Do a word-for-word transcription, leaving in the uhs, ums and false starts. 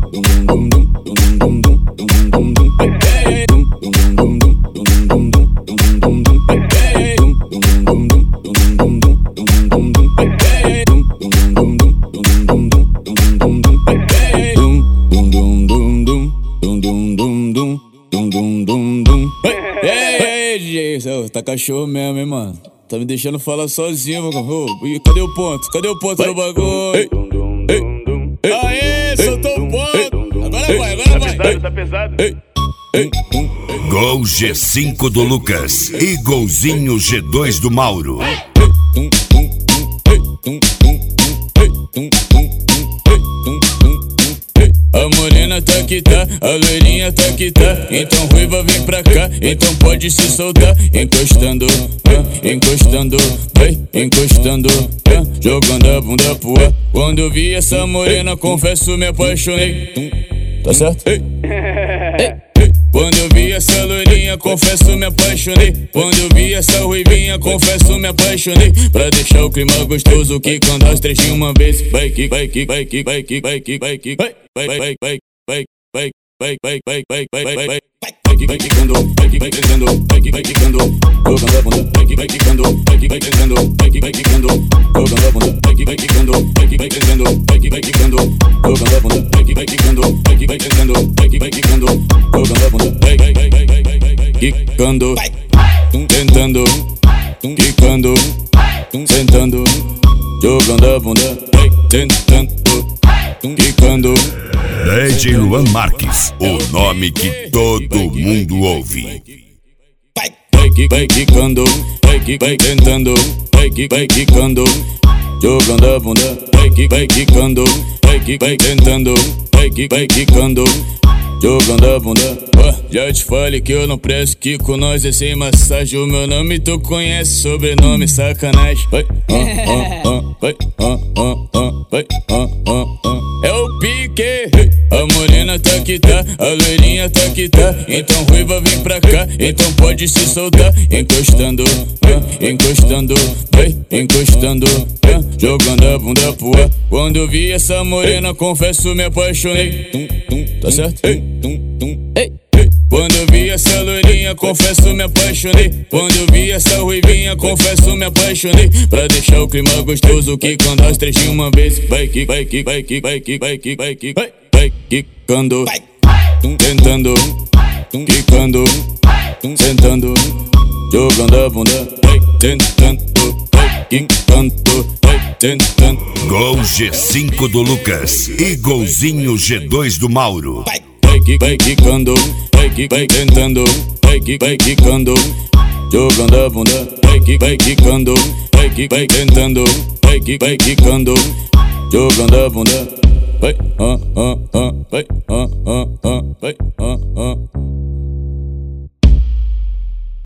Tá cachorro mesmo, hein, mano? Tá me deixando falar sozinho, meu cachorro. Cadê o ponto? Cadê o ponto do bagulho? Aê, soltou o ponto! Agora vai, agora vai! Tá pesado, tá pesado. Gol G cinco do Lucas e golzinho G dois do Mauro. A morena tá que tá, a loirinha tá que tá. Então ruiva vem pra cá, então pode se soltar. Encostando, encostando, encostando, jogando a bunda pro ar. Quando eu vi essa morena, confesso, me apaixonei. Tá certo? Quando eu vi essa loirinha, confesso, me apaixonei. Quando eu vi essa ruivinha, confesso, me apaixonei. Pra deixar o clima gostoso, que quando as três de uma vez. Vai que, vai que, vai que, vai que, vai que, vai que, vai, vai, vai, vai, vai, vai, vai, vai, vai, vai, vai, vai, vai, vai que, vai quicando, vai que, vai crescendo, vai que, vai quicando, jogando a bunda, vai que, vai quicando, vai que, vai crescendo, vai que, vai quicando, jogando a bunda, vai que, vai quicando, vai que, vai crescendo, vai que, vai quicando, jogando a bunda, vai que, vai quicando, vai que, vai crescendo, vai que, vai quicando, jogando a bunda, vai, vai, vai, vai, vai, vai, vai, quicando, tentando, quicando, sentando, jogando a bunda, vai tentando, quicando. D J Luan Marques, o nome que todo mundo ouve. Vai que, vai quicando, vai que, vai tentando, vai que, vai quicando, jogando a bunda, vai que, vai quicando, vai que, vai tentando, vai que, vai quicando, jogando a bunda. Oh, já te falei que eu não presto, que com nós é sem massagem. O meu nome tu conhece, sobrenome sacanagem. Vai, ah, ah, ah, vai, ah, ah, ah, vai, ah, ah, ah. É o pique, a morena tá que tá, a loirinha tá que tá. Então ruiva vem pra cá, então pode se soltar. Encostando, encostando, encostando, jogando a bunda pro ar. Quando eu vi essa morena, confesso, me apaixonei. Tá certo? Quando eu vi essa loirinha, confesso, me apaixonei. Quando eu vi essa ruivinha, confesso, me apaixonei. Pra deixar o clima gostoso, que quando as três de uma vez. Vai que, vai que, vai que, vai que, vai que, vai que, vai, vai quicando, tentando, quicando, sentando, jogando a bunda, vai tentando, vai quicando, vai tentando. Gol G cinco do Lucas e golzinho G dois do Mauro. Vai que, vai quicando, vai que, vai tentando, vai que, vai quicando, jogando a bunda, vai que, vai quicando, vai que, vai tentando, vai que, vai quicando, jogando a bunda, vai, ah, ah, ah, vai, ah, ah.